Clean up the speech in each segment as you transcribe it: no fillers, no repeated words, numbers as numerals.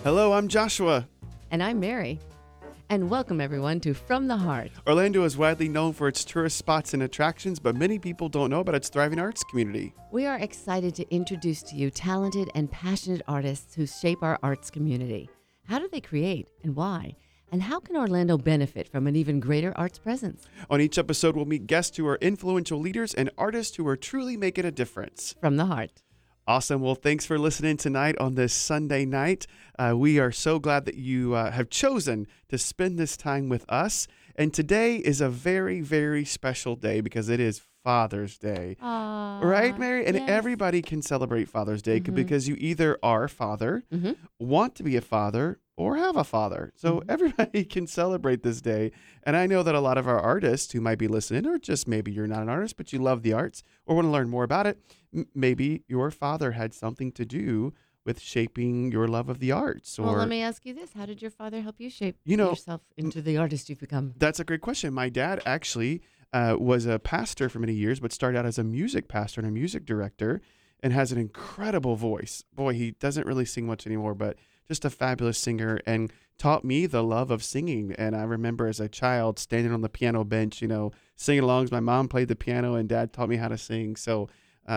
Hello, I'm Joshua. And I'm Mary. And welcome, everyone, to From the Heart. Orlando is widely known for its tourist spots and attractions, but many people don't know about its thriving arts community. We are excited to introduce to you talented and passionate artists who shape our arts community. How do they create and why? And how can Orlando benefit from an even greater arts presence? On each episode, we'll meet guests who are influential leaders and artists who are truly making a difference. From the Heart. Awesome. Well, thanks for listening tonight on this Sunday night. We are so glad that you have chosen to spend this time with us. And today is a very, very special day because it is Father's Day. Aww, right, Mary? And yes. Everybody can celebrate Father's Day because you either are a father, want to be a father, or have a father. So everybody can celebrate this day. And I know that a lot of our artists who might be listening, or just maybe you're not an artist, but you love the arts or want to learn more about it, maybe your father had something to do with shaping your love of the arts. Well, let me ask you this. How did your father help you shape You know, yourself into the artist you've become? That's a great question. My dad actually was a pastor for many years, but started out as a music pastor and a music director and has an incredible voice. Boy, he doesn't really sing much anymore, but just a fabulous singer and taught me the love of singing. And I remember as a child standing on the piano bench, singing along as my mom played the piano and dad taught me how to sing. So,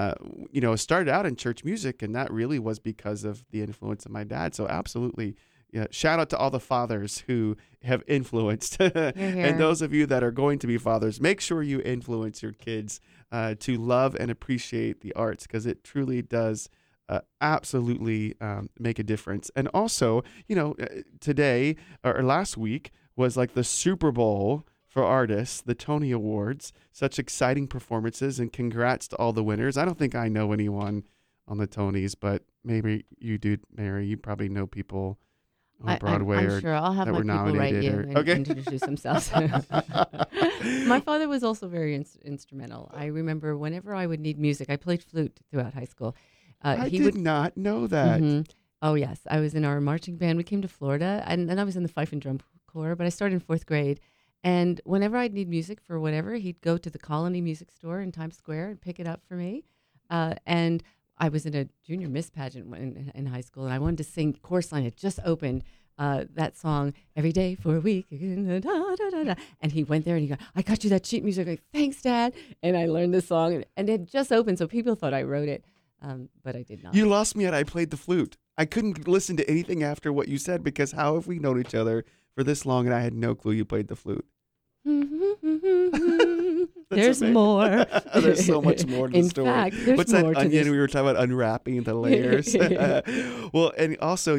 started out in church music, and that really was because of the influence of my dad. So absolutely. Yeah, shout out to all the fathers who have influenced. And those of you that are going to be fathers, make sure you influence your kids to love and appreciate the arts because it truly does absolutely make a difference. And also, today or last week was like the Super Bowl for artists, the Tony Awards, such exciting performances, and congrats to all the winners. I don't think I know anyone on the Tonys, but maybe you do, Mary. You probably know people on Broadway. I'm sure I'll have my people write you and introduce themselves. My father was also very instrumental. I remember whenever I would need music, I played flute throughout high school. I did not know that. Oh, yes. I was in our marching band. We came to Florida, and then I was in the fife and drum corps, but I started in fourth grade. And whenever I'd need music for whatever, he'd go to the Colony Music Store in Times Square and pick it up for me. And I was in a junior Miss pageant in high school, and I wanted to sing Chorus Line. It just opened that song, Every Day for a Week. And he went there and he go, I got you that sheet music. I'm like, thanks, Dad. And I learned the song, and it just opened, so people thought I wrote it, but I did not. You lost me at I played the flute. I couldn't listen to anything after what you said because how have we known each other for this long and I had no clue you played the flute? There's more. There's so much more to the story. In fact, there's What's more that onion we were talking about unwrapping the layers? Well, and also,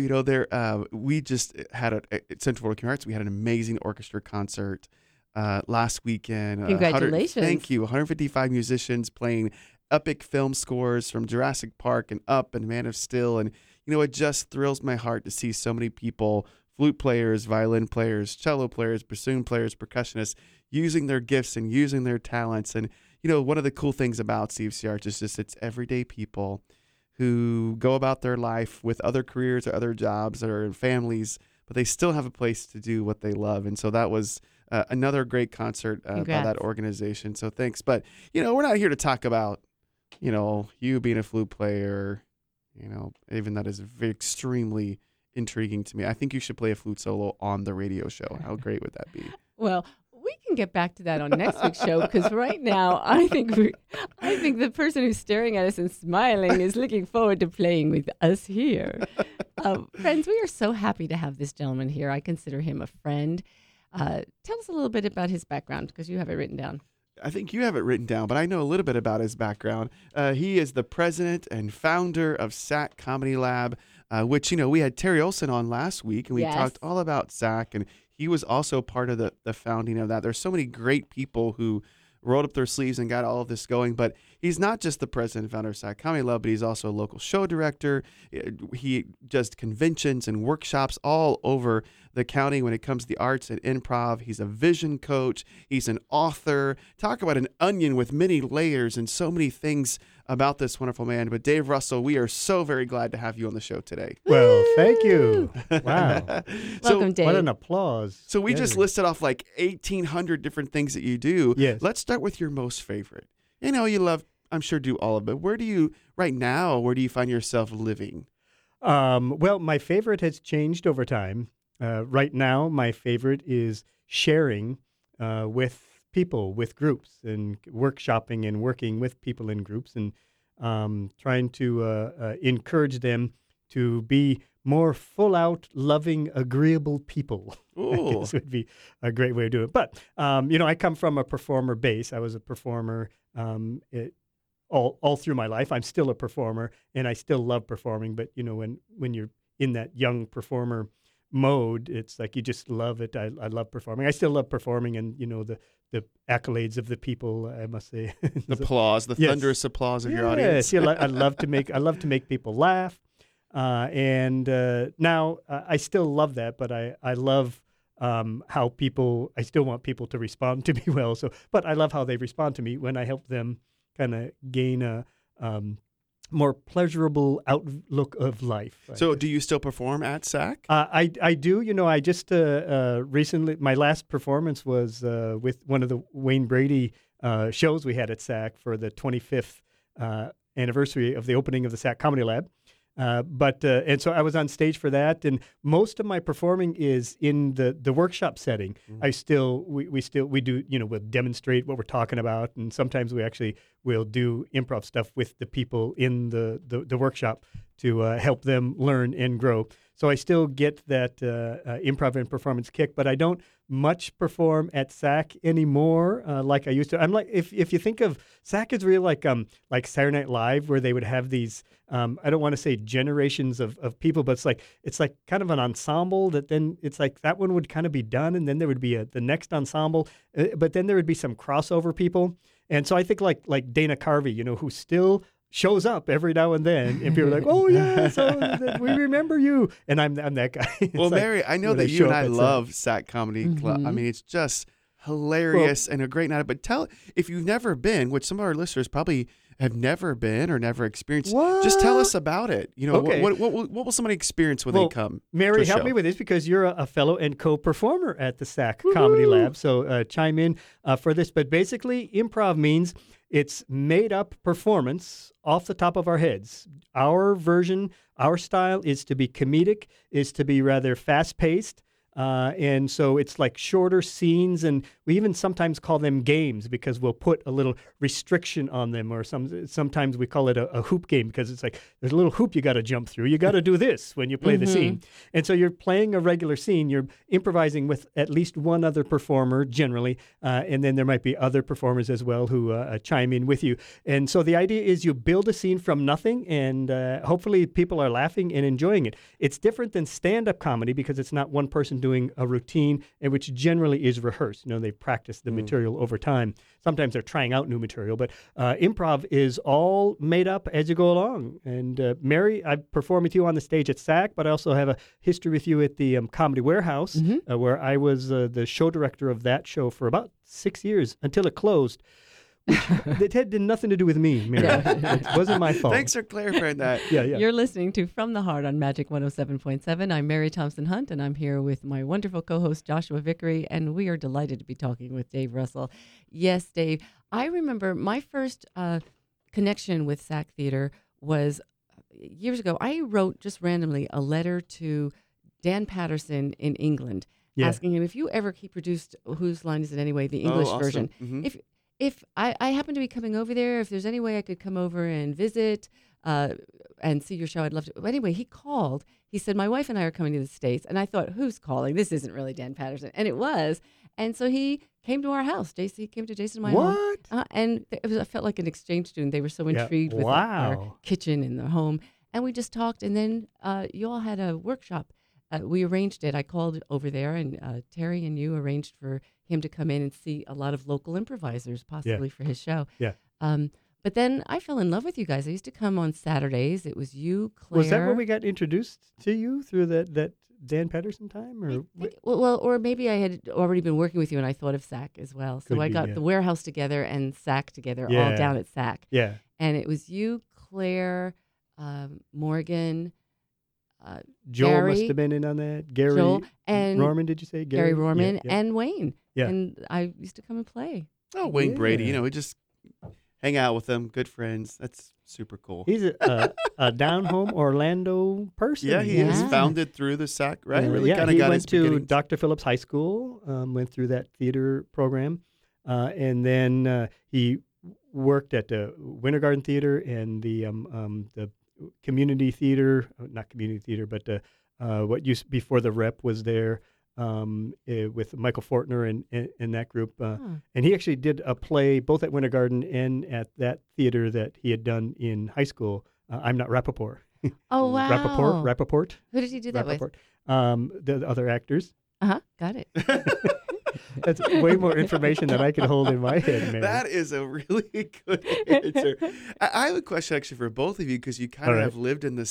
we just had at Central Florida Community Arts, we had an amazing orchestra concert last weekend. Congratulations. Thank you. 155 musicians playing epic film scores from Jurassic Park and Up and Man of Steel. And, it just thrills my heart to see so many people, flute players, violin players, cello players, bassoon players, percussionists, using their gifts and using their talents. And, one of the cool things about CFC Arts is just it's everyday people who go about their life with other careers or other jobs or families, but they still have a place to do what they love. And so that was another great concert by that organization. So thanks. But, we're not here to talk about, you being a flute player, even that is extremely intriguing to me. I think you should play a flute solo on the radio show. How great would that be? Well, we can get back to that on next week's show because right now I think the person who's staring at us and smiling is looking forward to playing with us here. Friends, we are so happy to have this gentleman here. I consider him a friend. Tell us a little bit about his background because you have it written down. I think you have it written down, but I know a little bit about his background. He is the president and founder of SAC Comedy Lab, which, we had Terry Olson on last week, and we talked all about SAC, and he was also part of the founding of that. There's so many great people who rolled up their sleeves and got all of this going. But he's not just the president and founder of SAC Comedy Lab, but he's also a local show director. He does conventions and workshops all over the county when it comes to the arts and improv. He's a vision coach. He's an author. Talk about an onion with many layers and so many things about this wonderful man. But Dave Russell, we are so very glad to have you on the show today. Well, thank you. Wow. Welcome, Dave. What an applause. So we just listed off like 1,800 different things that you do. Yes. Let's start with your most favorite. You love, I'm sure, do all of it. Where do you find yourself living? Well, my favorite has changed over time. Right now, my favorite is sharing with people, with groups, and workshopping and working with people in groups, and trying to encourage them to be more full out, loving, agreeable people. I Ooh. guess would be a great way to do it. But, I come from a performer base. I was a performer all through my life. I'm still a performer, and I still love performing. But, when you're in that young performer mode, it's like you just love it. I love performing. I still love performing, and, the accolades of the people, I must say. The applause, the Yes. thundrous applause of your audience. Yes, I love to make people laugh. And now I still love that, but I love how people. I still want people to respond to me well. But I love how they respond to me when I help them kind of gain a more pleasurable outlook of life. So do you still perform at SAC? I do. I just recently, my last performance was with one of the Wayne Brady shows we had at SAC for the 25th anniversary of the opening of the SAC Comedy Lab. And so I was on stage for that, and most of my performing is in the workshop setting. Mm-hmm. We do, we'll demonstrate what we're talking about, and sometimes we actually will do improv stuff with the people in the workshop to help them learn and grow. So I still get that improv and performance kick, but I don't much perform at SAC anymore like I used to. I'm like, if you think of SAC is really like Saturday Night Live, where they would have these I don't want to say generations of people, but it's like kind of an ensemble that then it's like that one would kind of be done, and then there would be the next ensemble, but then there would be some crossover people. And so I think like Dana Carvey, who still shows up every now and then, and people are like, "Oh yeah, so we remember you," and I'm that guy. Well, like, Mary, I know that you and I love SAC Comedy Club. I mean, it's just hilarious and a great night. But if you've never been, which some of our listeners probably have never been or never experienced, just tell us about it. Okay. What will somebody experience when they come? Mary, help me with this, because you're a fellow and co-performer at the SAC Comedy Lab. So chime in for this. But basically, improv means it's made-up performance off the top of our heads. Our version, our style is to be comedic, is to be rather fast-paced. And so it's like shorter scenes, and we even sometimes call them games because we'll put a little restriction on them, or sometimes we call it a hoop game because it's like there's a little hoop you got to jump through. You got to do this when you play the scene. And so you're playing a regular scene, you're improvising with at least one other performer generally, and then there might be other performers as well who chime in with you. And so the idea is you build a scene from nothing, and hopefully people are laughing and enjoying it. It's different than stand-up comedy because it's not one person doing a routine, and which generally is rehearsed. They practice the material over time. Sometimes they're trying out new material, but improv is all made up as you go along. And Mary, I performed with you on the stage at SAC, but I also have a history with you at the Comedy Warehouse, where I was the show director of that show for about 6 years until it closed. It had nothing to do with me, Mary. It wasn't my fault. Thanks for clarifying that. Yeah. You're listening to From the Heart on Magic 107.7. I'm Mary Thompson Hunt, and I'm here with my wonderful co-host Joshua Vickery, and we are delighted to be talking with Dave Russell. Yes, Dave, I remember my first connection with SAC Theater was years ago. I wrote just randomly a letter to Dan Patterson in England, asking him, if you ever produced Whose Line Is It Anyway, the English version, if I happen to be coming over there, if there's any way I could come over and visit and see your show, I'd love to. But anyway, he called. He said, my wife and I are coming to the States. And I thought, who's calling? This isn't really Dan Patterson. And it was. And so he came to our house. He came to Jason and my home. And I felt like an exchange student. They were so intrigued with our kitchen and the home. And we just talked. And then you all had a workshop. We arranged it. I called over there, and Terry and you arranged for him to come in and see a lot of local improvisers, possibly for his show. Yeah. But then I fell in love with you guys. I used to come on Saturdays. It was you, Claire. Was that where we got introduced to you through that Dan Patterson time? Or or maybe I had already been working with you, and I thought of SAC as well. So I got the Warehouse together and SAC together, all down at SAC. Yeah. And it was you, Claire, Morgan, Joel Gary, must have been in on that. Gary Joel, and Rorman, did you say? Gary Rorman Yeah. and Wayne. Yeah. And I used to come and play. Oh, Wayne Brady, it just hang out with him, good friends. That's super cool. He's a down home Orlando person. Yeah, he is Yeah. founded through the SAC, right? Really yeah, kind of he got went his to beginnings. Dr. Phillips High School, went through that theater program, and then he worked at the Winter Garden Theater and the community theater, not community theater, but what used before the Rep was there with Michael Fortner and that group. And he actually did a play both at Winter Garden and at that theater that he had done in high school. I'm Not Rappaport. Oh, wow. Rappaport. Who did you do that with? The other actors. Got it. That's way more information than I can hold in my head, man. That is a really good answer. I have a question actually for both of you because you kind All of right. have lived in the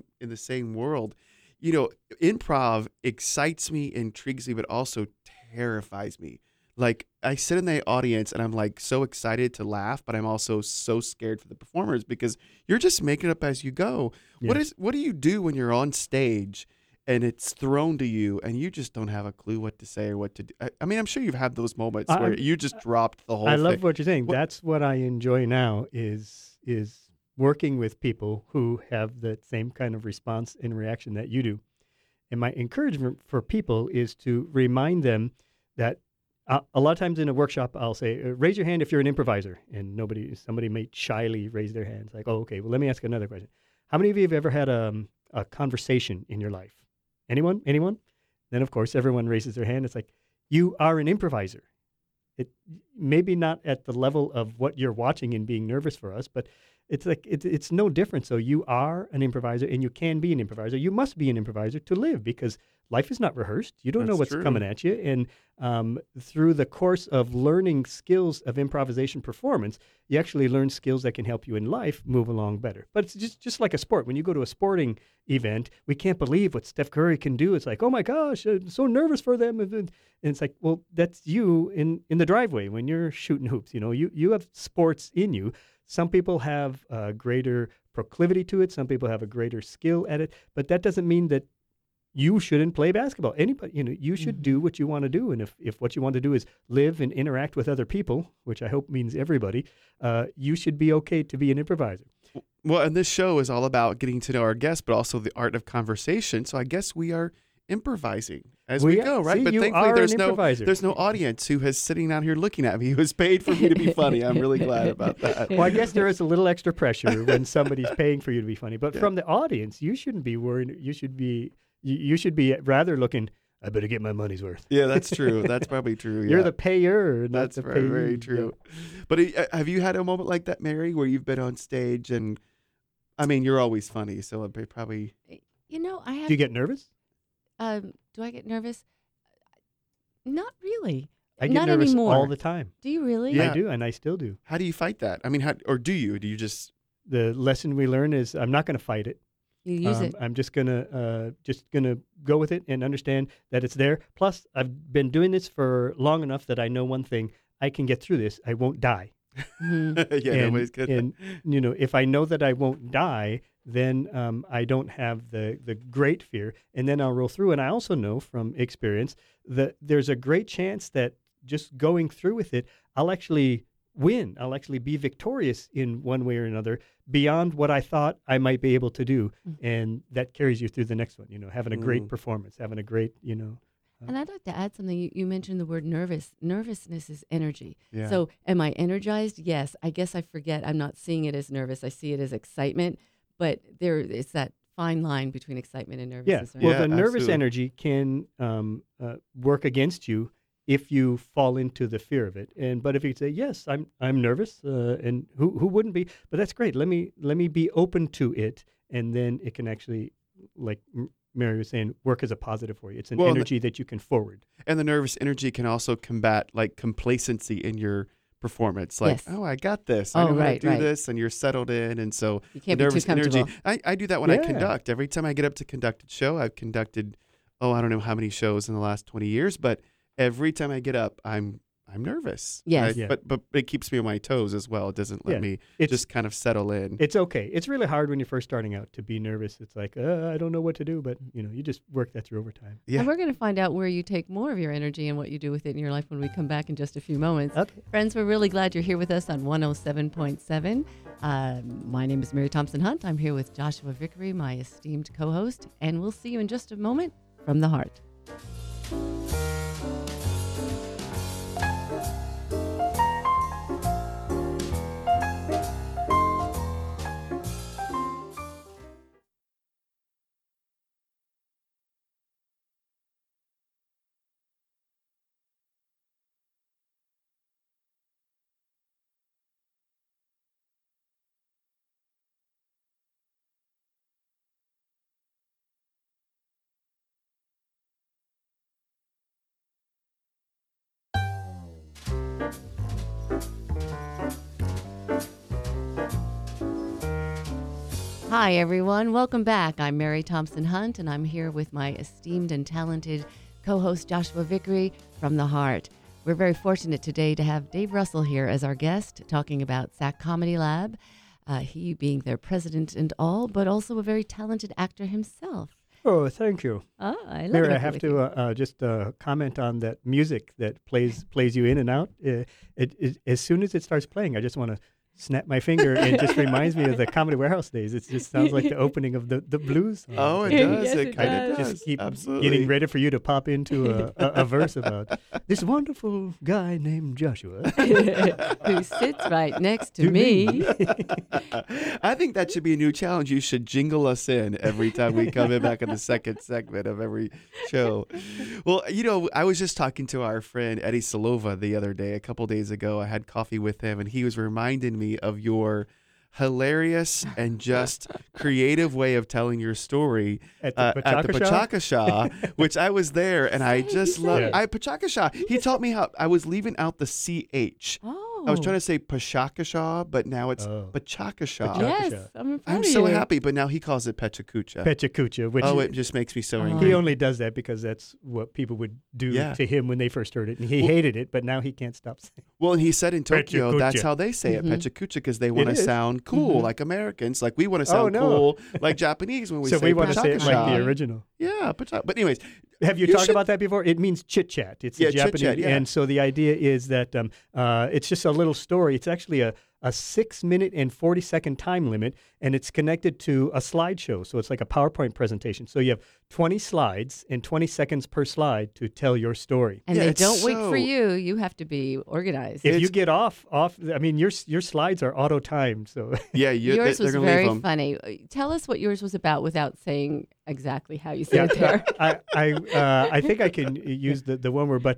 same world. You know, improv excites me, intrigues me, but also terrifies me. Like I sit in the audience and I'm like so excited to laugh, but I'm also so scared for the performers because you're just making it up as you go. Yeah. What do you do when you're on stage and it's thrown to you and you just don't have a clue what to say or what to do? I mean, I'm sure you've had those moments where you just dropped the whole I thing. love what you're saying. What- That's what I enjoy now is working with people who have the same kind of response and reaction that you do. And my encouragement for people is to remind them that a lot of times in a workshop, I'll say, raise your hand if you're an improviser. And somebody may shyly raise their hands like, oh, okay, well, let me ask another question. How many of you have ever had a conversation in your life? Anyone? Then, of course, everyone raises their hand. It's like, you are an improviser. It maybe not at the level of what you're watching and being nervous for us, but it's like it's no different. So you are an improviser, and you can be an improviser. You must be an improviser to live because life is not rehearsed. You don't know That's what's true. coming at you, and through the course of learning skills of improvisation performance, you actually learn skills that can help you in life move along better. But it's just like a sport. When you go to a sporting event, we can't believe what Steph Curry can do. It's like, oh my gosh, I'm so nervous for them. And it's like, well, that's you in the driveway when you're shooting hoops. You know, you have sports in you. Some people have a greater proclivity to it. Some people have a greater skill at it. But that doesn't mean that you shouldn't play basketball. Anybody, you should do what you want to do. And if what you want to do is live and interact with other people, which I hope means everybody, you should be okay to be an improviser. Well, and this show is all about getting to know our guests, but also the art of conversation. So I guess we are improvising as we go, right? See, But you thankfully, are there's an improviser. there's no audience who is sitting out here looking at me who has paid for me to be funny. I'm really glad about that. Well, I guess there is a little extra pressure when somebody's paying for you to be funny. But from the audience, you shouldn't be worried. You should be rather looking, I better get my money's worth. Yeah, that's true. That's probably true. You're yeah. the payer, not That's the very, payee. very true. But have you had a moment like that, Mary, where you've been on stage and, I mean, you're always funny, so it'd be probably. You know, I have. Do you get nervous? Do I get nervous? Not really. I get Not nervous anymore. all the time. Do you really? Yeah. I do, and I still do. How do you fight that? I mean, or do you? Do you just? The lesson we learn is I'm not going to fight it. You use it. I'm just gonna go with it and understand that it's there. Plus, I've been doing this for long enough that I know one thing: I can get through this. I won't die. Mhm. Yeah, nobody's good. And if I know that I won't die, then I don't have the great fear, and then I'll roll through. And I also know from experience that there's a great chance that just going through with it, I'll actually win. I'll actually be victorious in one way or another beyond what I thought I might be able to do, and that carries you through the next one. Having a great performance, having a great, And I'd like to add something. You mentioned the word nervous. Nervousness is energy. Yeah. So am I energized? Yes. I guess I forget. I'm not seeing it as nervous. I see it as excitement. But it's that fine line between excitement and Yeah. nervousness. right? Well, Yeah, the nervous absolutely. energy can work against you if you fall into the fear of it. But if you say, yes, I'm nervous, and who wouldn't be? But that's great. Let me be open to it, and then it can actually, like Mary was saying, work as a positive for you. It's an Well, energy that you can forward. And the nervous energy can also combat like complacency in your performance. Like, Yes. oh, I got this. I Oh, know how to right, do right. this, and you're settled in. And so You the can't be too nervous energy. comfortable. I do that when I Yeah. conduct. Every time I get up to conduct a show, I've conducted, I don't know how many shows in the last 20 years, but every time I get up, I'm I'm nervous. Yes. Yeah. But it keeps me on my toes as well. It doesn't let Yeah. me It's- just kind of settle in. It's okay. It's really hard when you're first starting out to be nervous. It's like, I don't know what to do, but you just work that through over time. Yeah. And we're going to find out where you take more of your energy and what you do with it in your life when we come back in just a few moments. Okay. Friends, we're really glad you're here with us on 107.7. My name is Mary Thompson Hunt. I'm here with Joshua Vickery, my esteemed co-host, and we'll see you in just a moment from the heart. Hi, everyone. Welcome back. I'm Mary Thompson Hunt, and I'm here with my esteemed and talented co-host Joshua Vickery from the Heart. We're very fortunate today to have Dave Russell here as our guest, talking about SAC Comedy Lab, he being their president and all, but also a very talented actor himself. Oh, thank you. Oh, I love Mary, working I have with you. to just comment on that music that plays you in and out. As soon as it starts playing, I just want to snap my finger, and it just reminds me of the Comedy Warehouse days. It just sounds like the opening of the blues song. Oh, it Yes, does. it It kind of does. does. Just keep Absolutely. getting ready for you to pop into a verse about this wonderful guy named Joshua. Who sits right next to To me. me. I think that should be a new challenge. You should jingle us in every time we come in back in the second segment of every show. Well, I was just talking to our friend Eddie Silova the other day, a couple days ago. I had coffee with him, and he was reminding me of your hilarious and just creative way of telling your story At the Pachakasha, which I was there, and I just love. Yeah. Pachakasha. He taught me how. I was leaving out the CH. Oh. I was trying to say Pachakasha, but now it's Pachakasha. Yes, Pachakasha. I'm proud I'm of so you. happy, but now he calls it Pechakucha. Pechakucha, which It just makes me so Oh. angry. he only does that because that's what people would do Yeah. to him when they first heard it, and he hated it, but now he can't stop saying. Well, and he said in Tokyo, Pechakucha. that's how they say it, Mhm. Pechakucha, because they want to is. sound cool Mhm. like Americans. Like we want to sound no. cool like Japanese when we So say we want to say it like Pachakasha. the original. Yeah, but anyways, Have you You talked should- about that before? It means chit chat. It's Yeah, a Japanese, chit-chat, yeah. and so the idea is that it's just a little story. It's actually a 6-minute and 40-second time limit, and it's connected to a slideshow. So it's like a PowerPoint presentation. So you have 20 slides and 20 seconds per slide to tell your story. And Yeah, they it's don't wait for so- you. You have to be organized. If you get off, I mean, your slides are auto timed. So yeah, Yours they're was gonna very leave them. funny. Tell us what yours was about without saying exactly how you said it there. I think I can use the one word, but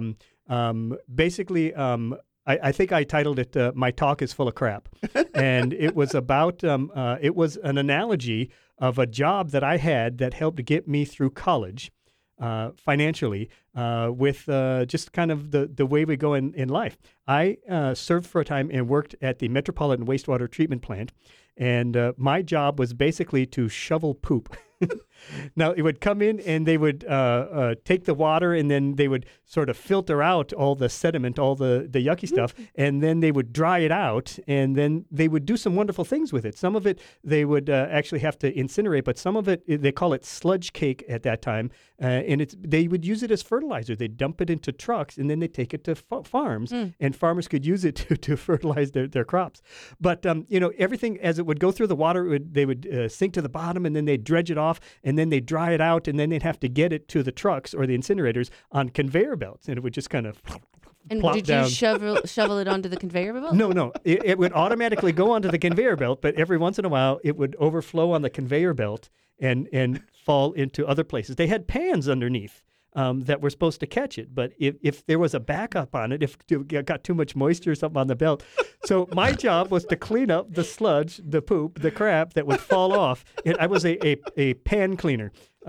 basically, I think I titled it "My Talk is Full of Crap," and it was about it was an analogy of a job that I had that helped get me through college financially with just kind of the way we go in life. I served for a time and worked at the Metropolitan Wastewater Treatment Plant, and my job was basically to shovel poop. Now, it would come in and they would take the water, and then they would sort of filter out all the sediment, all the yucky stuff, and then they would dry it out, and then they would do some wonderful things with it. Some of it they would actually have to incinerate, but some of it, they call it sludge cake at that time, and they would use it as fertilizer. They'd dump it into trucks, and then they'd take it to farms, and farmers could use it to fertilize their crops. But, everything, as it would go through the water, they would sink to the bottom, and then they'd dredge it off, and then they'd dry it out, and then they'd have to get it to the trucks or the incinerators on conveyor belts, and it would just kind of And plop did down. you shovel it onto the conveyor belt? No. It would automatically go onto the conveyor belt, but every once in a while it would overflow on the conveyor belt and fall into other places. They had pans underneath that were supposed to catch it, but if there was a backup on it, if it got too much moisture or something on the belt. So my job was to clean up the sludge, the poop, the crap that would fall off. And I was a pan cleaner.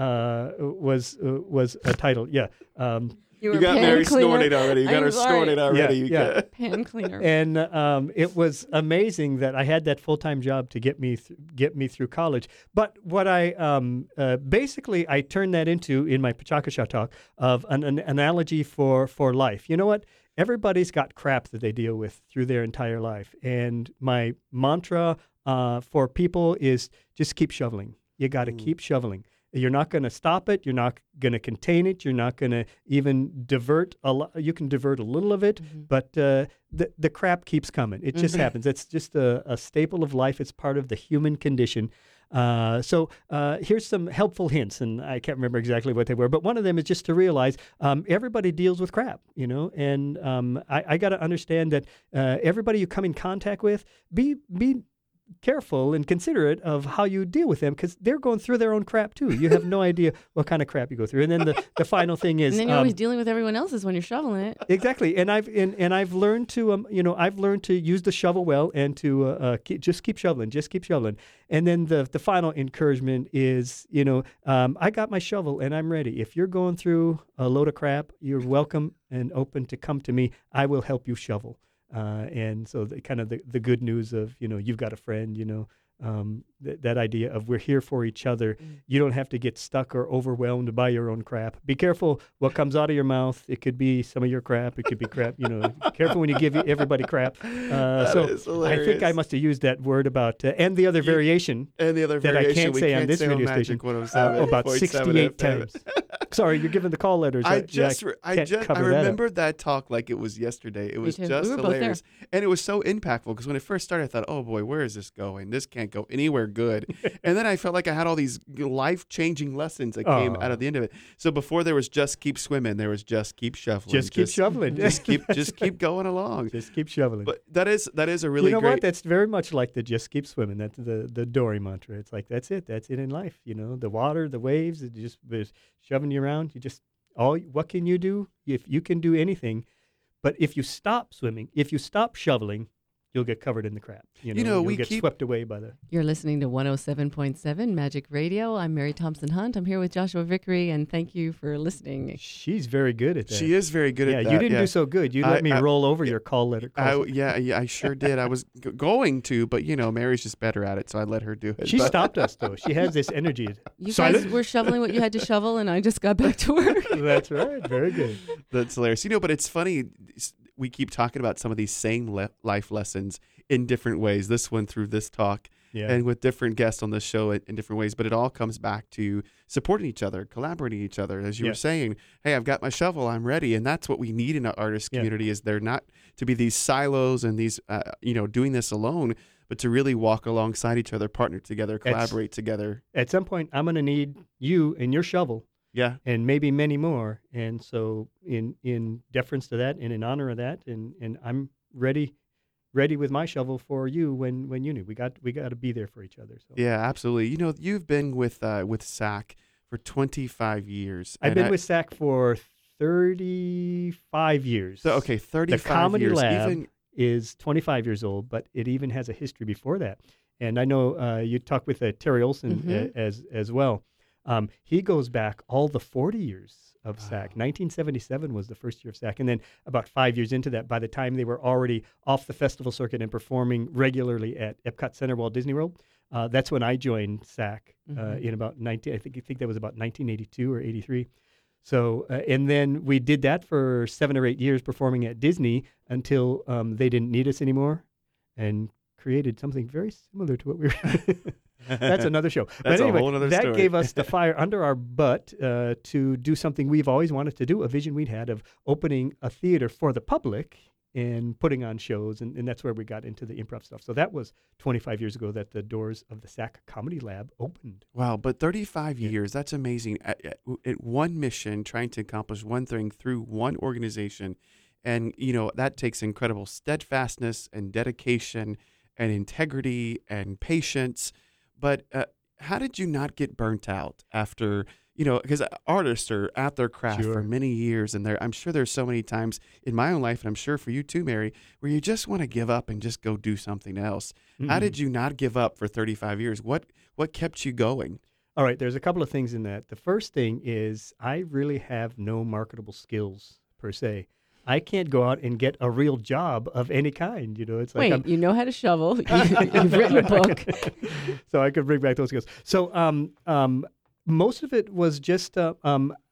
Was a title, yeah. You You got pan Mary cleaner. snorted already. You got I'm her sorry. snorted already. Yeah. Pan cleaner. And it was amazing that I had that full-time job to get me through college. But what I basically I turned that into in my Pachakasha talk of an analogy for life. You know what? everybody's got crap that they deal with through their entire life. And my mantra for people is just keep shoveling. You got to keep shoveling. You're not going to stop it. You're not going to contain it. You're not going to even divert a lot. You can divert a little of it, but the crap keeps coming. It just happens. It's just a staple of life. It's part of the human condition. So here's some helpful hints, and I can't remember exactly what they were, but one of them is just to realize everybody deals with crap, and I got to understand that everybody you come in contact with, be careful and considerate of how you deal with them, because they're going through their own crap too. You have no idea what kind of crap you go through. And then the final thing is, and then you're always dealing with everyone else's when you're shoveling it. Exactly. And I've learned to I've learned to use the shovel well and to just keep shoveling. And then the final encouragement is, I got my shovel and I'm ready. If you're going through a load of crap, you're welcome and open to come to me. I will help you shovel. And so the good news of, you've got a friend, that idea of we're here for each other. You don't have to get stuck or overwhelmed by your own crap. Be careful what comes out of your mouth. It could be some of your crap. It could be crap. Careful when you give everybody crap. So I think I must have used that word about and the other variation. And the other that variation I can't say on this radio station about 68 times. Sorry, you're giving the call letters. I remembered that talk like it was yesterday. It was just hilarious. And it was so impactful because when it first started, I thought, oh boy, where is this going? This can't go anywhere good. And then I felt like I had all these life-changing lessons that came out of the end of it. So before there was just keep swimming, there was just keep shoveling. Just keep shoveling. Just keep going along. Just keep shoveling. But that is a really great. What? That's very much like the just keep swimming. That's the Dory mantra. It's like that's it in life. The water, the waves, it just shoving you around. What can you do? If you can do anything, but if you stop swimming, if you stop shoveling, you'll get covered in the crap. You'll get swept away by the... You're listening to 107.7 Magic Radio. I'm Mary Thompson Hunt. I'm here with Joshua Vickery, and thank you for listening. She's very good at that. She is very good at that. You didn't do so good. You let me roll over your call letter. I sure did. I was going to, but Mary's just better at it, so I let her do it. She stopped us, though. She has this energy. You guys were shoveling what you had to shovel, and I just got back to work. That's right. Very good. That's hilarious. But it's funny. We keep talking about some of these same life lessons in different ways. This one through this talk and with different guests on this show in different ways. But it all comes back to supporting each other, collaborating each other. As you were saying, hey, I've got my shovel, I'm ready. And that's what we need in our artist community is there not to be these silos and these, doing this alone, but to really walk alongside each other, partner together, collaborate together. At some point, I'm going to need you and your shovel. Yeah. And maybe many more. And so in deference to that and in honor of that, and I'm ready with my shovel for you when you need. We got to be there for each other. So. Yeah, absolutely. You've been with SAC for 25 years. I've been with SAC for 35 years. So 35 years. The Comedy Lab is 25 years old, but it even has a history before that. And I know you talked with Terry Olson as well. He goes back all the 40 years of SAC. 1977 was the first year of SAC. And then about 5 years into that, by the time they were already off the festival circuit and performing regularly at Epcot Center, Walt Disney World, that's when I joined SAC in about I think that was about 1982 or 83. So, and then we did that for 7 or 8 years performing at Disney until they didn't need us anymore and created something very similar to what we were That's another show. That's but anyway, a whole other that story. gave us the fire under our butt to do something we've always wanted to do, a vision we'd had of opening a theater for the public and putting on shows, and that's where we got into the improv stuff. So that was 25 years ago that the doors of the SAC Comedy Lab opened. Wow, but 35 years, that's amazing. At one mission, trying to accomplish one thing through one organization, and that takes incredible steadfastness and dedication and integrity and patience. But how did you not get burnt out after, because artists are at their craft for many years, and I'm sure there's so many times in my own life, and I'm sure for you too, Mary, where you just want to give up and just go do something else. Mm-hmm. How did you not give up for 35 years? What kept you going? All right, there's a couple of things in that. The first thing is I really have no marketable skills per se. I can't go out and get a real job of any kind. It's like wait, you know how to shovel. You've written a book, so I could bring back those skills. So most of it was just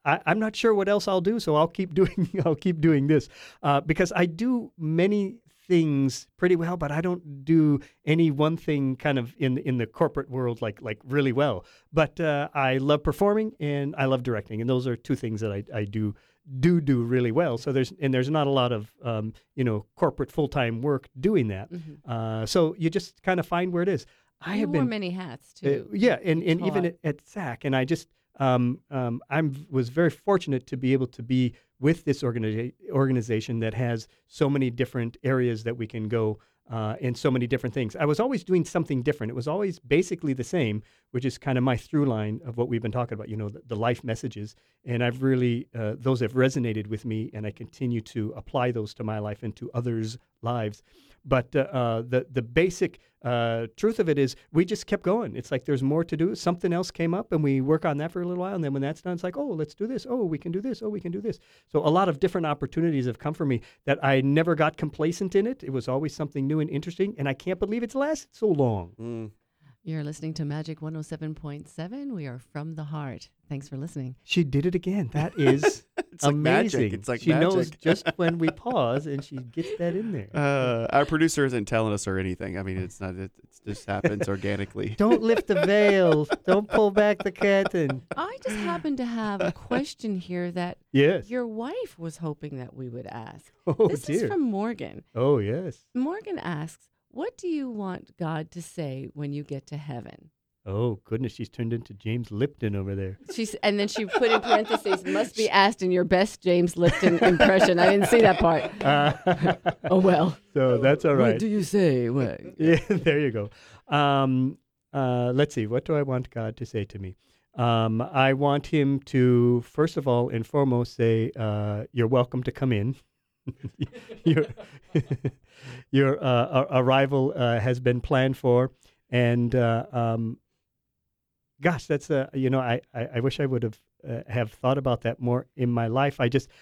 I'm not sure what else I'll do, so I'll keep doing this because I do many things pretty well, but I don't do any one thing kind of in the corporate world like really well. But I love performing and I love directing, and those are two things that I do really well. So there's not a lot of corporate full-time work doing that. So you just kind of find where it is. You wore many hats too. And even at SAC, and I just was very fortunate to be able to be with this organization that has so many different areas that we can go and so many different things. I was always doing something different. It was always basically the same, which is kind of my through line of what we've been talking about, the life messages. And I've really, those have resonated with me, and I continue to apply those to my life and to others' lives. But the basic truth of it is we just kept going. It's like there's more to do. Something else came up, and we work on that for a little while. And then when that's done, it's like, oh, let's do this. Oh, we can do this. Oh, we can do this. So a lot of different opportunities have come for me that I never got complacent in it. It was always something new and interesting, and I can't believe it's lasted so long. You're listening to Magic 107.7. We are from the heart. Thanks for listening. She did it again. That is it's like amazing. Magic. It's like she magic. knows just when we pause, and she gets that in there. Our producer isn't telling us or anything. I mean, it's not. It just happens organically. Don't lift the veil. Don't pull back the curtain. I just happen to have a question here that Yes. your wife was hoping that we would ask. Oh, This dear. is from Morgan. Oh, yes. Morgan asks, what do you want God to say when you get to heaven? Oh, goodness. She's turned into James Lipton over there. And then she put in parentheses, must be asked in your best James Lipton impression. I didn't see that part. Oh, well. So that's all right. What do you say? What? Yeah, there you go. Let's see. What do I want God to say to me? I want him to, first of all and foremost, say, you're welcome to come in. Your arrival has been planned for. And gosh, that's, I wish I would have thought about that more in my life. I just,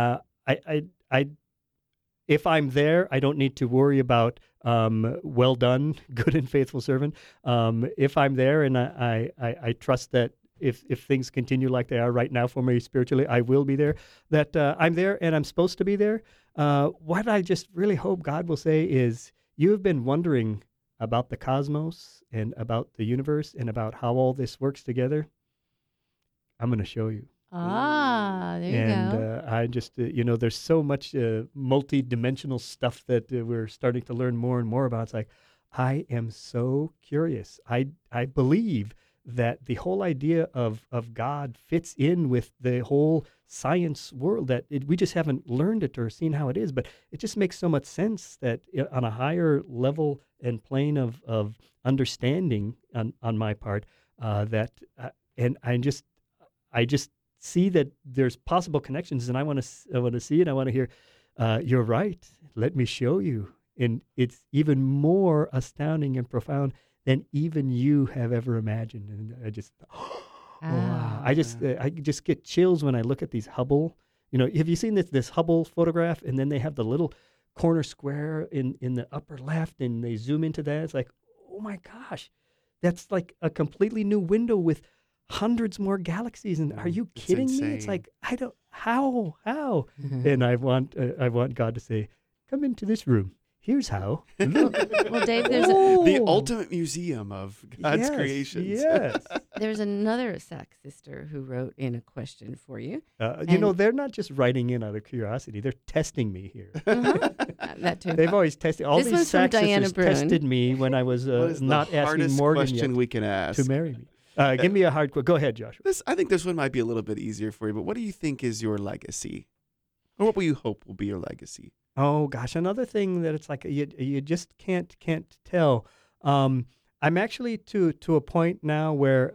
if I'm there, I don't need to worry about well done, good and faithful servant. If I'm there, and I trust that if things continue like they are right now for me spiritually, I will be there, that I'm there and I'm supposed to be there. What I just really hope God will say is, you have been wondering about the cosmos and about the universe and about how all this works together. I'm going to show you. Ah, there you go. And I just, there's so much multi-dimensional stuff that we're starting to learn more and more about. It's like, I am so curious. I believe that the whole idea of God fits in with the whole science world, that we just haven't learned it or seen how it is. But it just makes so much sense that on a higher level and plane of understanding on my part, and I just see that there's possible connections, and I want to see it. I want to hear, you're right. Let me show you. And it's even more astounding and profound than even you have ever imagined. And I just, wow. I just get chills when I look at these Hubble. Have you seen this Hubble photograph? And then they have the little corner square in the upper left, and they zoom into that. It's like, oh my gosh, that's like a completely new window with hundreds more galaxies. And are you kidding me? It's like, I don't, how? And I want God to say, come into this room. Here's how. Look. Well, Dave, there's the ultimate museum of God's creations. Yes. There's another Sac sister who wrote in a question for you. They're not just writing in out of curiosity. They're testing me here. That too. They've always tested. All This these one's from Sac Diana sisters Brune. tested me when I was not asking hardest Morgan question yet we can ask to marry me. Give me a hard question. Go ahead, Joshua. I think this one might be a little bit easier for you, but what do you think is your legacy? Or what will you hope will be your legacy? Oh gosh, another thing that it's like you just can't tell. I'm actually to a point now where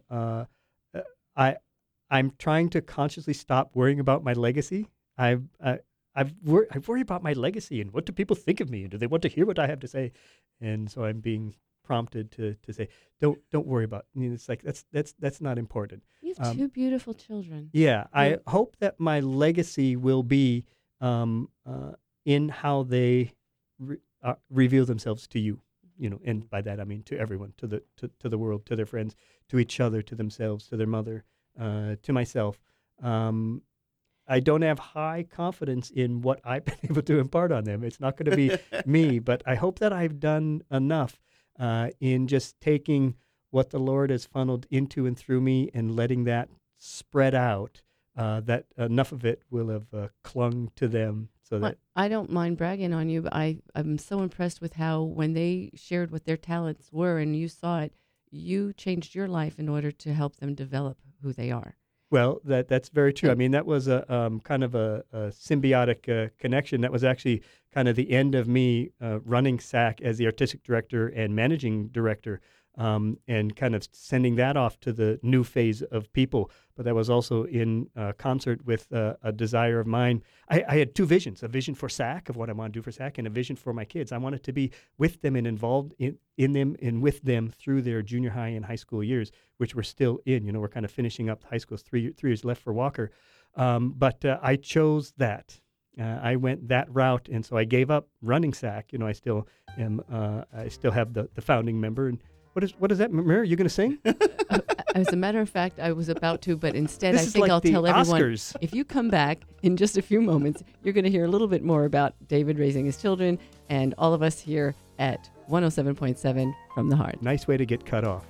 I'm trying to consciously stop worrying about my legacy. I worry about my legacy and what do people think of me, and do they want to hear what I have to say? And so I'm being prompted to say, don't worry about. It's like that's not important. You have two beautiful children. Yeah, I hope that my legacy will be in how they reveal themselves to you, and by that I mean to everyone, to the world, to their friends, to each other, to themselves, to their mother, to myself. I don't have high confidence in what I've been able to impart on them. It's not going to be me, but I hope that I've done enough in just taking what the Lord has funneled into and through me and letting that spread out, that enough of it will have clung to them. So that I don't mind bragging on you, but I'm so impressed with how when they shared what their talents were and you saw it, you changed your life in order to help them develop who they are. Well, that's very true. I mean, that was a kind of a symbiotic connection. That was actually kind of the end of me running SAC as the artistic director and managing director, and kind of sending that off to the new phase of people. But that was also in concert with a desire of mine. I had two visions: a vision for SAC of what I want to do for SAC, and a vision for my kids. I wanted to be with them and involved in them and with them through their junior high and high school years, which we're still in. You know, we're kind of finishing up high school. 3 years left for Walker. But I chose that. I went that route, and so I gave up running SAC. You know, I still am. I still have the founding member. And what is that, Mary? You going to sing? As a matter of fact, I was about to, but instead This I is think like I'll the tell everyone, Oscars. if you come back in just a few moments, you're going to hear a little bit more about David raising his children and all of us here at 107.7 From the Heart. Nice way to get cut off.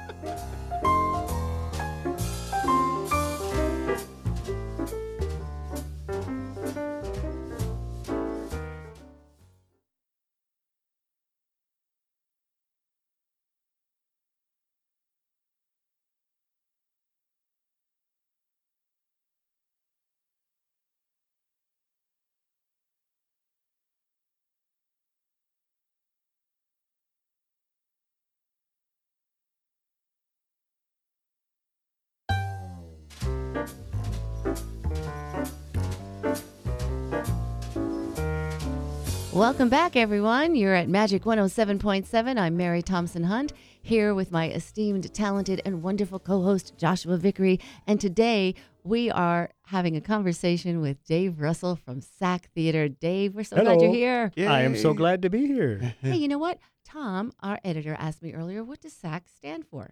Welcome back, everyone. You're at Magic 107.7. I'm Mary Thompson Hunt, here with my esteemed, talented, and wonderful co-host, Joshua Vickery. And today, we are having a conversation with Dave Russell from SAC Theater. Dave, we're so glad Hello. you're here. Yay. I am so glad to be here. Hey, you know what? Tom, our editor, asked me earlier, what does SAC stand for?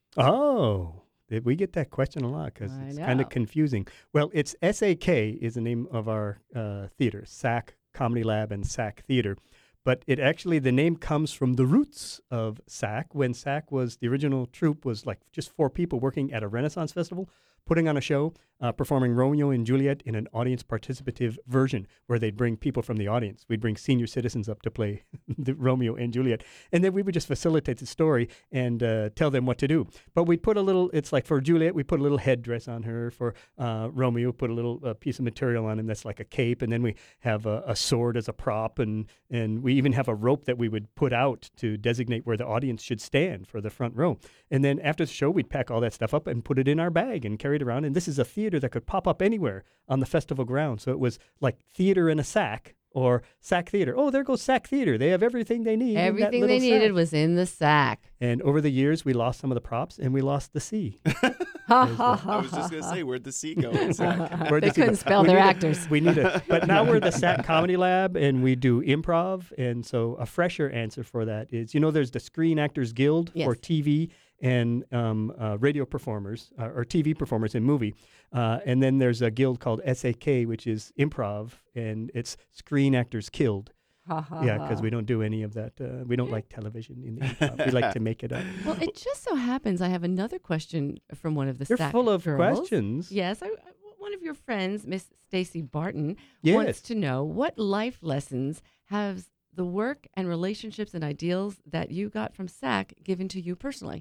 Oh, we get that question a lot because I it's kind know. of confusing. Well, it's SAK is the name of our theater, SAC Comedy Lab and SAC Theater. But it actually, the name comes from the roots of SAC. When SAC was, the original troupe was like just 4 people working at a Renaissance festival, putting on a show, performing Romeo and Juliet in an audience participative version where they'd bring people from the audience. We'd bring senior citizens up to play the Romeo and Juliet. And then we would just facilitate the story and tell them what to do. But we'd put a little, it's like for Juliet, we put a little headdress on her. For Romeo, put a little piece of material on him that's like a cape. And then we have a sword as a prop. And we even have a rope that we would put out to designate where the audience should stand for the front row. And then after the show, we'd pack all that stuff up and put it in our bag and carry it around. And this is a theater that could pop up anywhere on the festival ground. So it was like theater in a sack, or SAC Theater. Oh, there goes SAC Theater. They have everything they need. in that Everything little they needed sack. was in the sack. And over the years, we lost some of the props and we lost the C. Ha, ha, ha, I was just ha, going to ha. say, where'd the C go in SAC? Where'd They the C go? couldn't spell We their need a- actors. We need it. But now we're the SAC Comedy Lab and we do improv. And so a fresher answer for that is, there's the Screen Actors Guild Yes. for TV and radio performers or TV performers in movie. And then there's a guild called SAK, which is improv, and it's Screen Actors Guild. Ha, ha, Yeah, ha. because we don't do any of that. We don't like television in the improv. We like to make it up. Well, it just so happens I have another question from one of the You're SAC full of girls. questions. Yes, one of your friends, Miss Stacy Barton, Yes. wants to know what life lessons have the work and relationships and ideals that you got from SAC given to you personally.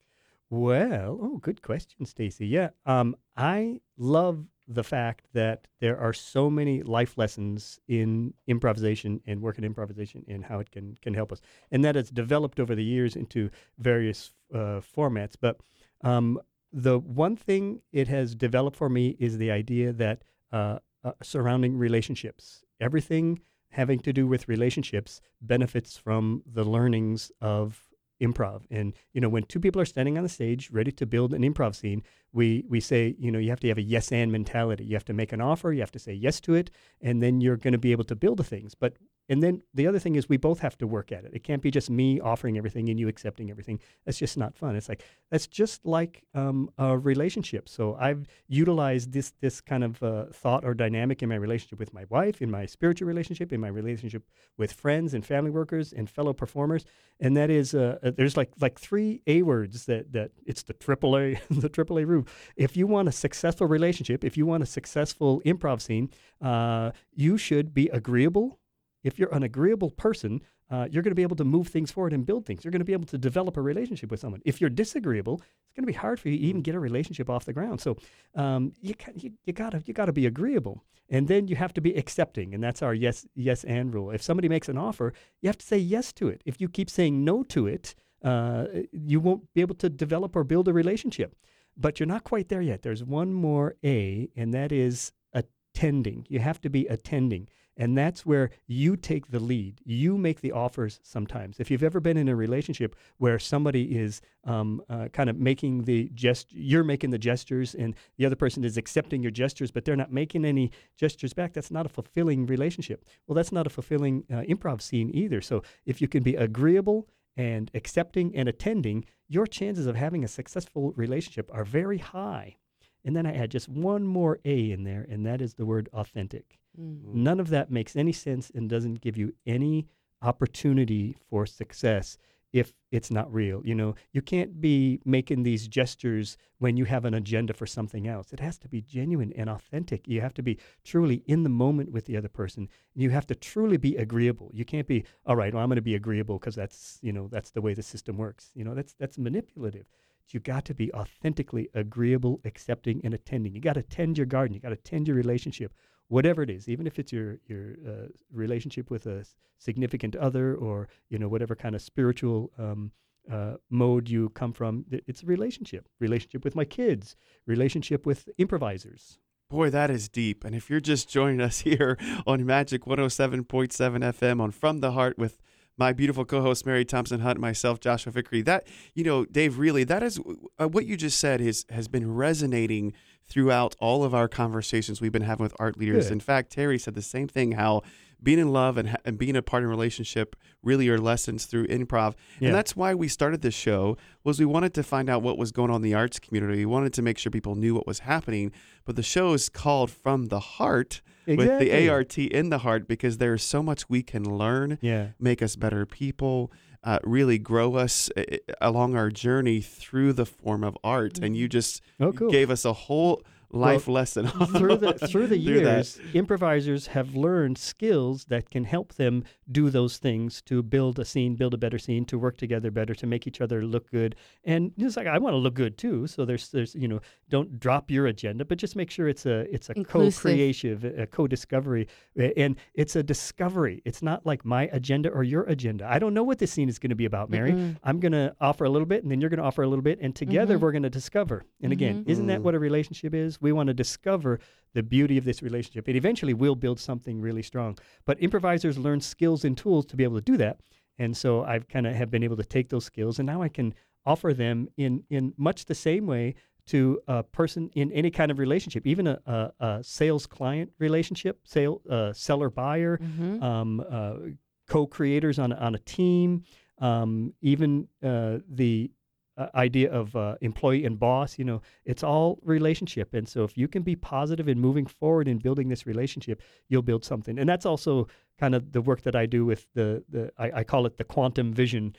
Well, good question, Stacy. Yeah, I love the fact that there are so many life lessons in improvisation and work in improvisation and how it can help us, and that it's developed over the years into various formats. But the one thing it has developed for me is the idea that surrounding relationships, everything having to do with relationships benefits from the learnings of improv. And, when 2 people are standing on the stage ready to build an improv scene, we say, you have to have a yes and mentality. You have to make an offer, you have to say yes to it, and then you're going to be able to build the things. But And then the other thing is we both have to work at it. It can't be just me offering everything and you accepting everything. That's just not fun. It's like, that's just like a relationship. So I've utilized this kind of thought or dynamic in my relationship with my wife, in my spiritual relationship, in my relationship with friends and family workers and fellow performers. And that is, there's like 3 A words that it's the AAA, the AAA root. If you want a successful relationship, if you want a successful improv scene, you should be agreeable. If you're an agreeable person, you're going to be able to move things forward and build things. You're going to be able to develop a relationship with someone. If you're disagreeable, it's going to be hard for you to even get a relationship off the ground. So you gotta be agreeable, and then you have to be accepting, and that's our yes and rule. If somebody makes an offer, you have to say yes to it. If you keep saying no to it, you won't be able to develop or build a relationship. But you're not quite there yet. There's one more A, and that is attending. You have to be attending. And that's where you take the lead. You make the offers sometimes. If you've ever been in a relationship where somebody is kind of making you're making the gestures and the other person is accepting your gestures, but they're not making any gestures back, that's not a fulfilling relationship. Well, that's not a fulfilling improv scene either. So if you can be agreeable and accepting and attending, your chances of having a successful relationship are very high. And then I add just one more A in there, and that is the word authentic. Mm-hmm. None of that makes any sense and doesn't give you any opportunity for success if it's not real. You know, you can't be making these gestures when you have an agenda for something else. It has to be genuine and authentic. You have to be truly in the moment with the other person. You have to truly be agreeable. You can't be, all right, well, I'm going to be agreeable because that's the way the system works. You know, that's manipulative. You got to be authentically agreeable, accepting, and attending. You got to tend your garden. You got to tend your relationship, whatever it is, even if it's your relationship with a significant other or, whatever kind of spiritual mode you come from. It's a relationship with my kids, relationship with improvisers. Boy, that is deep. And if you're just joining us here on Magic 107.7 FM on From the Heart with my beautiful co-host, Mary Thompson Hunt, myself, Joshua Vickery, Dave, really, that is what you just said has been resonating throughout all of our conversations we've been having with art leaders. Good. In fact, Terry said the same thing, how being in love and being a part of a relationship really are lessons through improv. Yeah. And that's why we started this show, was we wanted to find out what was going on in the arts community. We wanted to make sure people knew what was happening. But the show is called From the Heart, Exactly. with the ART in the heart, because there is so much we can learn, make us better people, really grow us along our journey through the form of art. And you just gave us a whole life lesson. Through the years, improvisers have learned skills that can help them do those things to build a scene, build a better scene, to work together better, to make each other look good. And it's like, I want to look good too. So there's don't drop your agenda, but just make sure it's a Inclusive. co-creative, a co-discovery, and it's a discovery. It's not like my agenda or your agenda. I don't know what this scene is going to be about, Mary. Mm-mm. I'm going to offer a little bit, and then you're going to offer a little bit, and together we're going to discover. And again, isn't that what a relationship is? We want to discover the beauty of this relationship. And eventually we'll build something really strong. But improvisers learn skills and tools to be able to do that. And so I've kind of have been able to take those skills, and now I can offer them in much the same way to a person in any kind of relationship, even a sales-client relationship, seller-buyer, co-creators on a team, even the idea of employee and boss. It's all relationship. And so if you can be positive in moving forward in building this relationship, you'll build something. And that's also kind of the work that I do with I call it the quantum vision,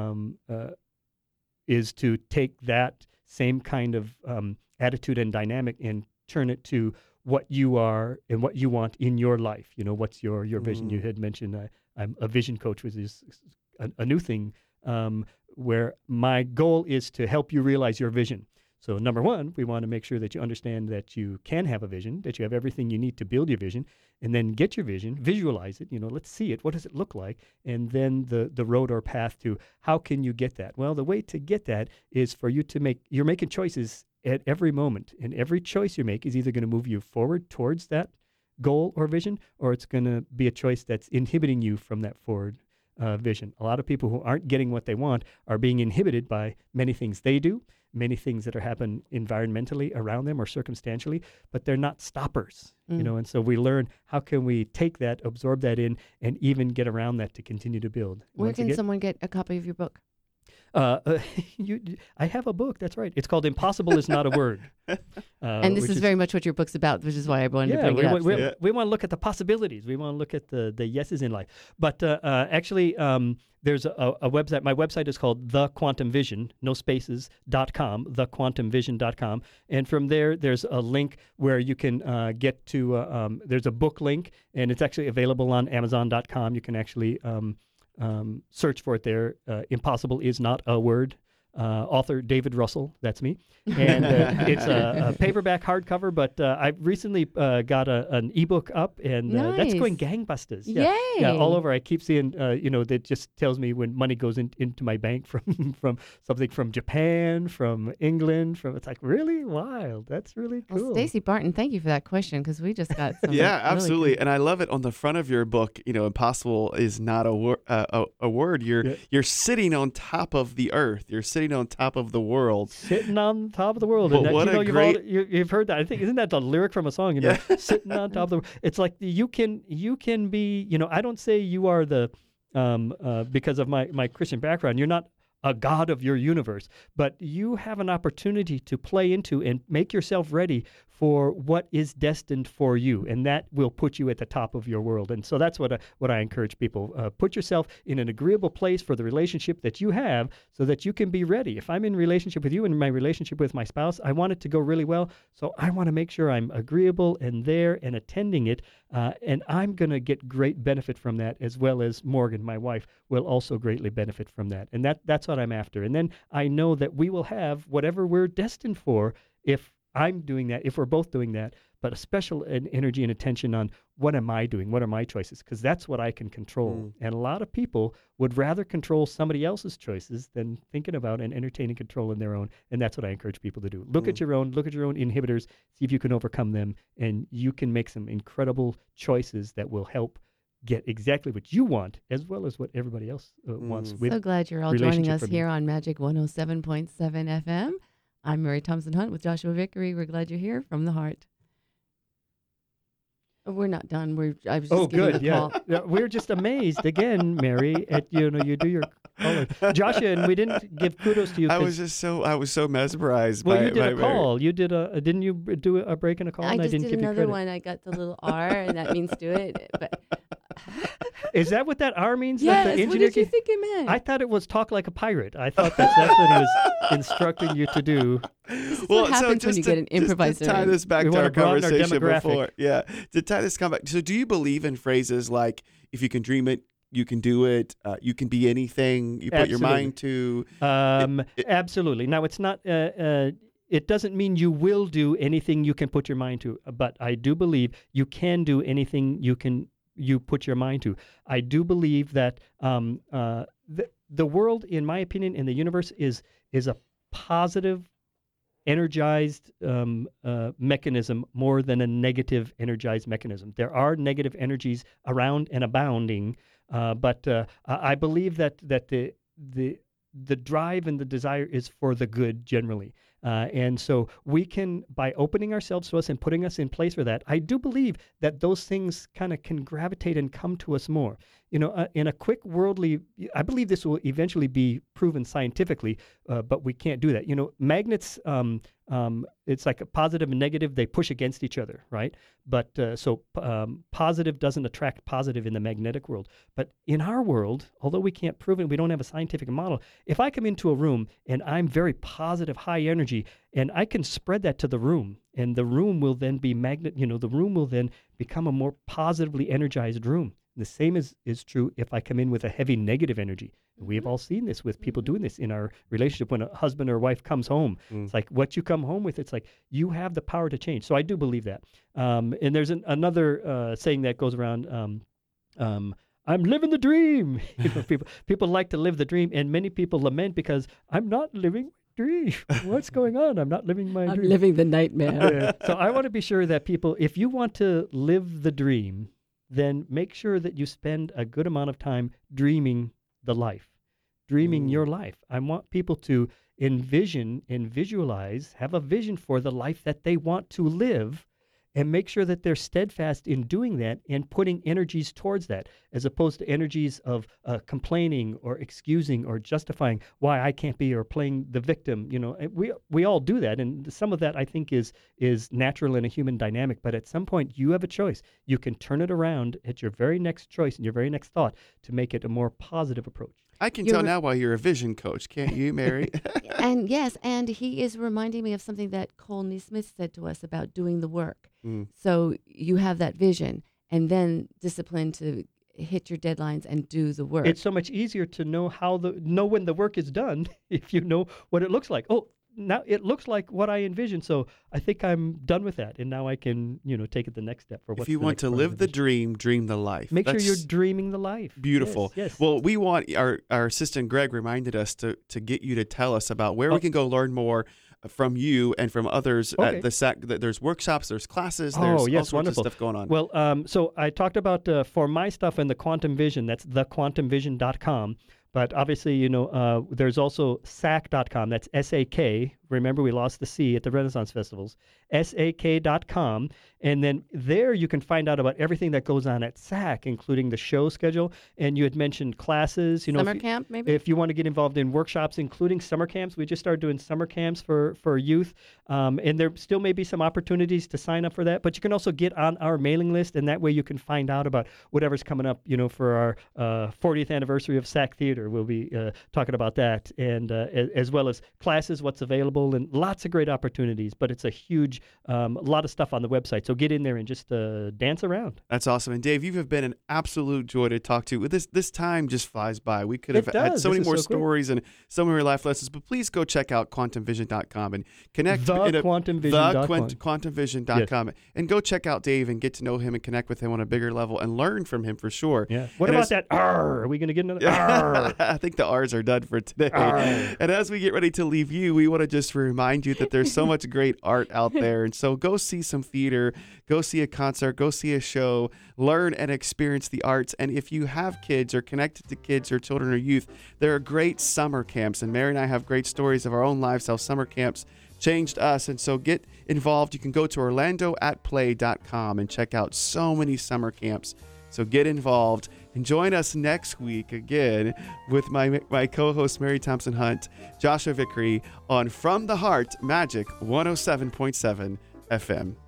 is to take that same kind of attitude and dynamic and turn it to what you are and what you want in your life. What's your vision? You had mentioned I'm a vision coach, which is a new thing, where my goal is to help you realize your vision. So number one, we want to make sure that you understand that you can have a vision, that you have everything you need to build your vision, and then get your vision, visualize it, let's see it. What does it look like? And then the road or path to how can you get that? Well, the way to get that is for you to you're making choices at every moment, and every choice you make is either going to move you forward towards that goal or vision, or it's going to be a choice that's inhibiting you from that forward vision. A lot of people who aren't getting what they want are being inhibited by many things they do, many things that are happening environmentally around them or circumstantially, but they're not stoppers, you know. And so we learn how can we take that, absorb that in, and even get around that to continue to build. Where can someone get a copy of your book? I have a book. That's right. It's called "Impossible Is Not a Word," and this is very much what your book's about, which is why I wanted to bring it up. We want to look at the possibilities. We want to look at the yeses in life. But actually, there's a website. My website is called The Quantum Vision, no spaces.com, thequantumvision.com, and from there, there's a link where you can get to. There's a book link, and it's actually available on Amazon.com. You can actually. Search for it there. Impossible is not a word. Author David Russell, that's me. And it's a paperback hardcover, but I recently got an ebook up, and that's going gangbusters. Yeah, Yay! Yeah, all over. I keep seeing, that just tells me when money goes into my bank from something from Japan, from England, it's like really wild. That's really cool. Well, Stacey Barton, thank you for that question, because we just got some. Yeah, really absolutely. good. And I love it on the front of your book. Impossible is not a word. You're sitting on top of the earth. You're sitting on top of the world. Sitting on top of the world. Well, And what a great... you've heard that. I think, isn't that the lyric from a song? Sitting on top of the world. It's like you can be, I don't say you are the, because of my Christian background, you're not a god of your universe, but you have an opportunity to play into and make yourself ready for what is destined for you, and that will put you at the top of your world. And so that's what I encourage people. Put yourself in an agreeable place for the relationship that you have so that you can be ready. If I'm in relationship with you and in my relationship with my spouse, I want it to go really well, so I want to make sure I'm agreeable and there and attending it, and I'm going to get great benefit from that, as well as Morgan, my wife, will also greatly benefit from that. And that's what I'm after. And then I know that we will have whatever we're destined for if I'm doing that, if we're both doing that, but a special energy and attention on what am I doing? What are my choices? Because that's what I can control. And a lot of people would rather control somebody else's choices than thinking about and entertaining control in their own. And that's what I encourage people to do. Look at your own inhibitors, see if you can overcome them, and you can make some incredible choices that will help get exactly what you want, as well as what everybody else wants. So glad you're all joining us here on Magic 107.7 FM. I'm Mary Thompson Hunt with Joshua Vickery. We're glad you're here from the heart. We're not done. I was just giving a call. Yeah, we're just amazed again, Mary. At you do your caller, Joshua, and we didn't give kudos to you. I was so mesmerized. Well, you did a call. You did didn't you do a break and a call? I just didn't did give another you credit. one. I got the little R, and that means do it. But is that what that R means? Yes. That the What did you think it meant? I thought it was talk like a pirate. I thought that's what he was instructing you to do. This is what happens when you get an improviser. To tie this back to our conversation demographic. before. Yeah. To tie this back. So do you believe in phrases like, if you can dream it, you can do it, you can be anything you put your mind to? Absolutely. Now, it's not... it doesn't mean you will do anything you can put your mind to, but I do believe you can do anything you put your mind to. I do believe that the world, in my opinion, in the universe is a positive, energized mechanism more than a negative, energized mechanism. There are negative energies around and abounding, but I believe that the drive and the desire is for the good generally. And so we can, by opening ourselves to us and putting us in place for that, I do believe that those things kind of can gravitate and come to us more. In a quick worldly, I believe this will eventually be proven scientifically, but we can't do that. Magnets, it's like a positive and negative, they push against each other, right? But so positive doesn't attract positive in the magnetic world. But in our world, although we can't prove it, we don't have a scientific model, if I come into a room and I'm very positive, high energy, and I can spread that to the room, and the room will then be the room will then become a more positively energized room. The same is true if I come in with a heavy negative energy. We've all seen this with people doing this in our relationship. When a husband or wife comes home, it's like what you come home with, it's like you have the power to change. So I do believe that. And there's another saying that goes around, I'm living the dream. People like to live the dream, and many people lament because I'm not living dream. What's going on? I'm not living my dream. I'm living the nightmare. Yeah. So I want to be sure that people, if you want to live the dream, then make sure that you spend a good amount of time dreaming the life. dreaming your life. I want people to envision and visualize, have a vision for the life that they want to live, and make sure that they're steadfast in doing that and putting energies towards that, as opposed to energies of complaining or excusing or justifying why I can't be, or playing the victim. And we all do that, and some of that I think is natural in a human dynamic. But at some point, you have a choice. You can turn it around at your very next choice and your very next thought to make it a more positive approach. I can tell now why you're a vision coach, can't you, Mary? And yes, and he is reminding me of something that Cole Neesmith said to us about doing the work. So you have that vision, and then discipline to hit your deadlines and do the work. It's so much easier to know know when the work is done if you know what it looks like. Oh, now it looks like what I envisioned, so I think I'm done with that, and now I can, take it the next step. If you want to live the dream, dream the life. Make sure you're dreaming the life. Beautiful. Yes. Well, we want our assistant Greg reminded us to get you to tell us about where we can go learn more from you and from others at the SAC. There's workshops, there's classes, there's all sorts wonderful. of stuff going on. Well, so I talked about for my stuff in the Quantum Vision, that's thequantumvision.com. But obviously, there's also SAC.com. That's S-A-K. Remember, we lost the C at the Renaissance Festivals. SAK.com. And then there you can find out about everything that goes on at SAC, including the show schedule. And you had mentioned classes. Summer camp, maybe? If you want to get involved in workshops, including summer camps. We just started doing summer camps for youth. And there still may be some opportunities to sign up for that. But you can also get on our mailing list, and that way you can find out about whatever's coming up, for our 40th anniversary of SAC Theater. We'll be talking about that, and as well as classes, what's available, and lots of great opportunities. But it's a huge, lot of stuff on the website. So get in there and just dance around. That's awesome. And Dave, you have been an absolute joy to talk to. This time just flies by. We could have had so many more stories and so many life lessons. But please go check out quantumvision.com and connect. Quantumvision.com. Yes. And go check out Dave and get to know him and connect with him on a bigger level and learn from him for sure. Yeah. What about that R? Are we going to get another R? I think the R's are done for today. And as we get ready to leave you, we want to just remind you that there's so much great art out there. And so go see some theater, go see a concert, go see a show, learn and experience the arts. And if you have kids or connected to kids or children or youth, there are great summer camps. And Mary and I have great stories of our own lives, how summer camps changed us. And so get involved. You can go to orlandoatplay.com and check out so many summer camps. So get involved and join us next week again with my co-host Mary Thompson Hunt, Joshua Vickery on From the Heart Magic 107.7 FM.